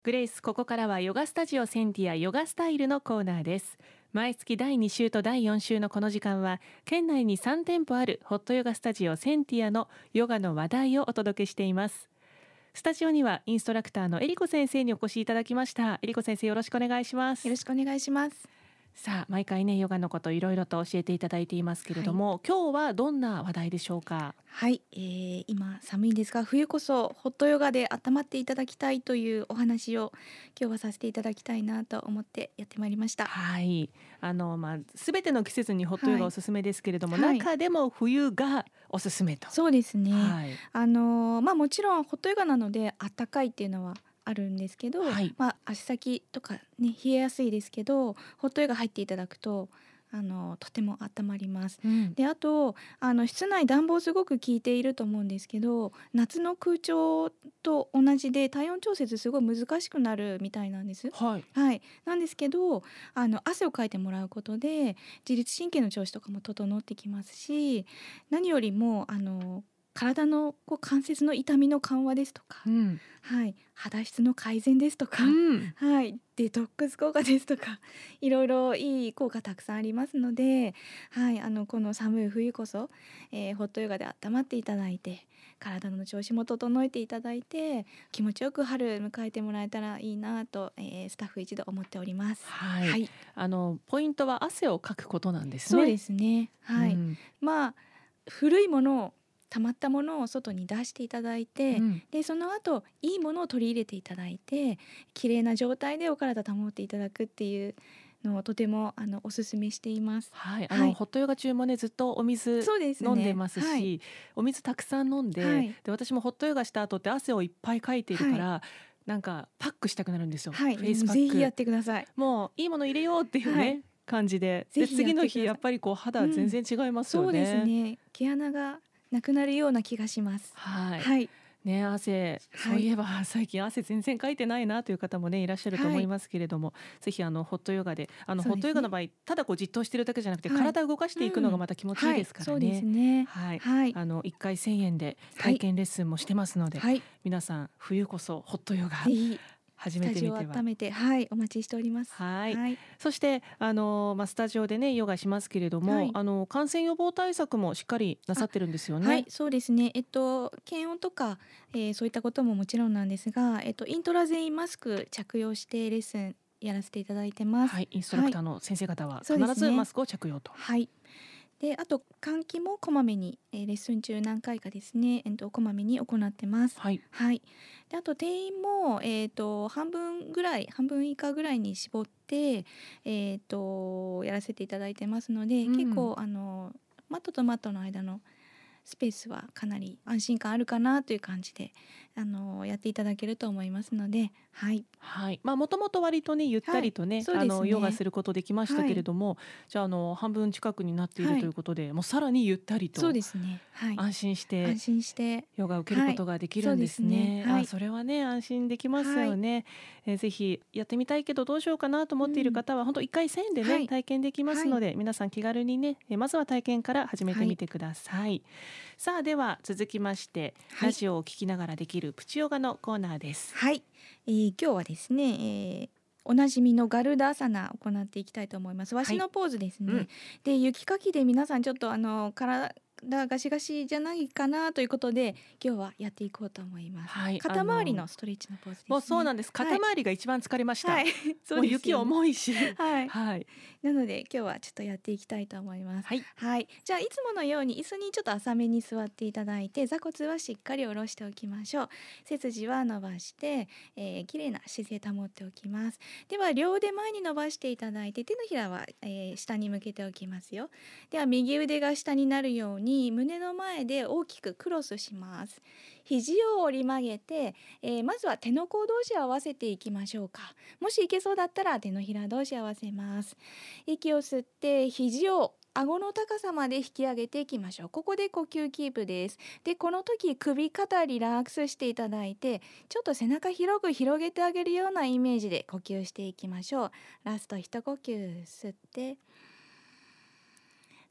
グレイス、ここからはヨガスタジオセンティアヨガスタイルのコーナーです。毎月第2週と第4週のこの時間は、県内に3店舗あるホットヨガスタジオセンティアのヨガの話題をお届けしています。スタジオにはインストラクターのエリコ先生にお越しいただきました。エリコ先生、よろしくお願いします。 よろしくお願いします。 さあ、毎回ね、ヨガのこといろいろと教えていただいていますけれども、今日はどんな話題でしょうか。 はい、今寒いんですが、冬こそホットヨガで温まっていただきたいというお話を今日はさせていただきたいなと思ってやってまいりました。 はい、全ての季節にホットヨガおすすめですけれども、 はい、 中でも冬がおすすめと。 そうですね、 はい、 もちろんホットヨガなので暖かいっていうのはあるんですけど、 はい、 足先とかね冷えやすいですけど、ホットヨガ入っていただくととても温まります。で、あと室内暖房すごく効いていると思うんですけど、夏の空調と同じで体温調節すごい難しくなるみたいなんです。 はい、 はい、なんですけど汗をかいてもらうことで自律神経の調子とかも整ってきますし、何よりも体の関節の痛みの緩和ですとか、はい、肌質の改善ですとか、はい、デトックス効果ですとか、いろいろいい効果たくさんありますので、はい、この寒い冬こそ、ホットヨガで温まっていただいて、体の調子も整えていただいて、気持ちよく春迎えてもらえたらいいなと、スタッフ一同思っております。 はい、 はい、 ポイントは汗をかくことなんですね。 そうですね。はい、古いものを溜まったものを外に出していただいて、でその後いいものを取り入れていただいて、綺麗な状態でお体保っていただくっていうのをとてもおすすめしています。 はい、 はい、 ホットヨガ中もねずっとお水そうですね、 飲んでますし、 はい、 お水たくさん飲んで、 はい、 で私もホットヨガした後って汗をいっぱいかいているから、なんかパックしたくなるんですよ、 はい、 フェイスパック。 ぜひやってください。 もういいもの入れようっていうね、 はい、 感じで、 ぜひやってください。 次の日やっぱり肌全然違いますよね。 そうですね、毛穴がなくなるような気がします。 はい、 はい、 ね、汗、そういえば最近汗全然かいてないなという方もねいらっしゃると思いますけれども、ぜひホットヨガでホットヨガの場合ただじっとしてるだけじゃなくて、体を動かしていくのがまた気持ちいいですからそうですね。 ね。 はい、 はい、 1回1000円で体験レッスンもしてますので、 はい、 皆さん冬こそホットヨガぜひ始スタジオをめてみては。 温めて、はい、お待ちしております。 はい、 はい、 そしてスタジオでねヨガしますけれども、 はい、 感染予防対策もしっかりなさってるんですよね。 はい、そうですね。検温とか、そういったことももちろんなんですが、イントラ全員マスク着用してレッスンやらせていただいてます。 はい、インストラクターの先生方はそうですね。 必ずマスクを着用と。 はい。で、あと換気もこまめに、レッスン中何回かですね、こまめに行ってます。 はい、 はい。で、あと定員も半分以下ぐらいに絞ってやらせていただいてますので、結構マットとマットの間のスペースはかなり安心感あるかなという感じでやっていただけると思いますので、はい、 はい、もともと割とねゆったりとね、 そうですね、 ヨガすることできましたけれども、じゃあ半分近くになっているということで、もうさらにゆったりとそうですね、はい、 安心してヨガを受けることができるんですね。それはね安心できますよね。ぜひやってみたいけどどうしようかなと思っている方は、本当1回1000円でね、体験できますので、皆さん気軽にねまずは体験から始めてみてください。さあでは続きまして、ラジオを聞きながらできるプチヨガのコーナーです。 はい、今日はですね、おなじみのガルダーサナ行っていきたいと思います。わしのポーズですね。で、雪かきで皆さんちょっと体ガシガシじゃないかなということで今日はやっていこうと思います。はい、肩周りのストレッチのポーズですね。 もうそうなんです。肩周りが一番疲れました。 はい、そうですよね、 もう雪重いし、 はい、 はい、 なので今日はちょっとやっていきたいと思います。 はい、 はい、じゃあいつものように椅子にちょっと浅めに座っていただいて、座骨はしっかり下ろしておきましょう。背筋は伸ばして、綺麗な姿勢保っておきます。では両腕前に伸ばしていただいて、手のひらは、下に向けておきますよ。では右腕が下になるように胸の前で大きくクロスします。肘を折り曲げて、まずは手の甲同士合わせていきましょうか。もしいけそうだったら手のひら同士合わせます。息を吸って肘を顎の高さまで引き上げていきましょう。ここで呼吸キープです。で、この時首肩リラックスしていただいて、ちょっと背中広く広げてあげるようなイメージで呼吸していきましょう。ラスト一呼吸吸って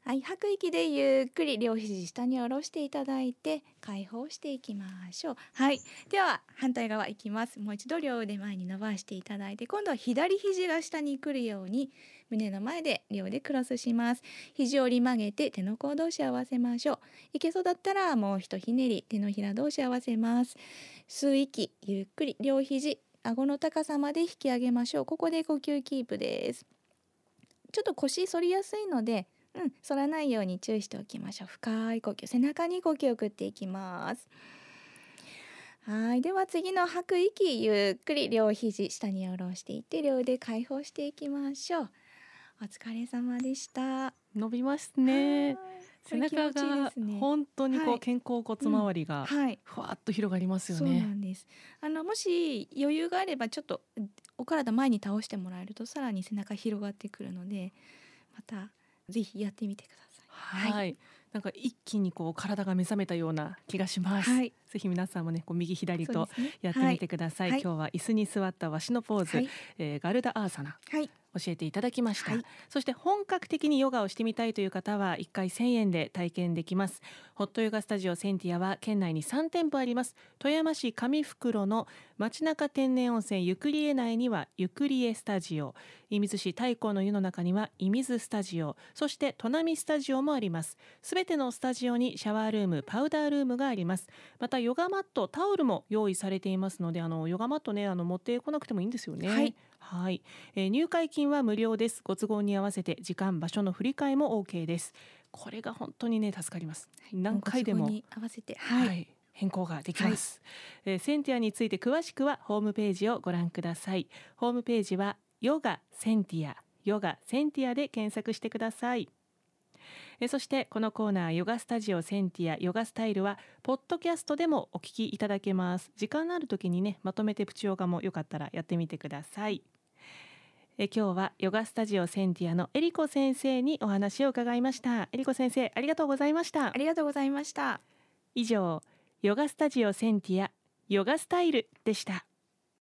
はい、吐く息でゆっくり両肘下に下ろしていただいて解放していきましょう。はい、では反対側いきます。もう一度両腕前に伸ばしていただいて、今度は左肘が下に来るように胸の前で両腕クロスします。肘を折り曲げて手の甲同士合わせましょう。いけそうだったらもう一ひねり、手のひら同士合わせます。吸う息、ゆっくり両肘顎の高さまで引き上げましょう。ここで呼吸キープです。ちょっと腰反りやすいので反らないように注意しておきましょう。深い呼吸、背中に呼吸を送っていきます。はい、では次の吐く息、ゆっくり両肘下に下ろしていって両腕解放していきましょう。お疲れ様でした。 伸びますね。背中が本当にはい、 肩甲骨周りがふわっと広がりますよね。 そうなんです。もし余裕があればちょっとお体前に倒してもらえるとさらに背中広がってくるので、またぜひやってみてください。 はい、なんか一気に体が目覚めたような気がします。 はい、 ぜひ皆さんもね右左とやってみてください。今日は椅子に座ったわしのポーズ、ガルダアーサナ、教えていただきました。そして本格的にヨガをしてみたいという方は1回1000円で体験できます。ホットヨガスタジオセンティアは県内に3店舗あります。富山市上袋の町中天然温泉ゆくりえ内にはゆくりえスタジオ、射水市太閤の湯の中には射水スタジオ、そして砺波スタジオもあります。すべてのスタジオにシャワールーム、パウダールームがあります。またヨガマット、タオルも用意されていますので、ヨガマットね持ってこなくてもいいんですよね。はい、入会金は無料です。ご都合に合わせて時間場所の振り替えも OK です。これが本当にね助かります。何回でもに合わせて、 変更ができます。センティアについて詳しくはホームページをご覧ください。ホームページはヨガセンティア、ヨガセンティアで検索してください。そしてこのコーナーヨガスタジオセンティアヨガスタイルはポッドキャストでもお聞きいただけます。時間のある時にねまとめてプチヨガもよかったらやってみてください。今日はヨガスタジオセンティアのエリコ先生にお話を伺いました。エリコ先生ありがとうございました。 ありがとうございました。 以上ヨガスタジオセンティアヨガスタイルでした。